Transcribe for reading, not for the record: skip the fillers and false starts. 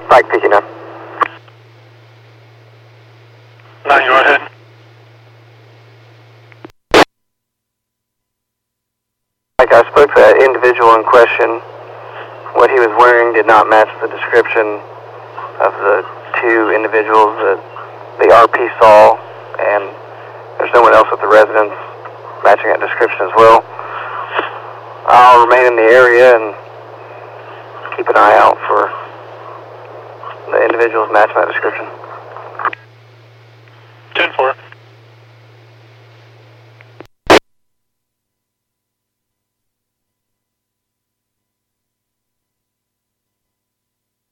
Mike picking up. 9, go ahead. Mike, I spoke to that individual in question. What he was wearing did not match the description of the two individuals that the RP saw, and there's no one else at the residence matching that description as well. I'll remain in the area and keep an eye out for the individuals matching that description. 10-4.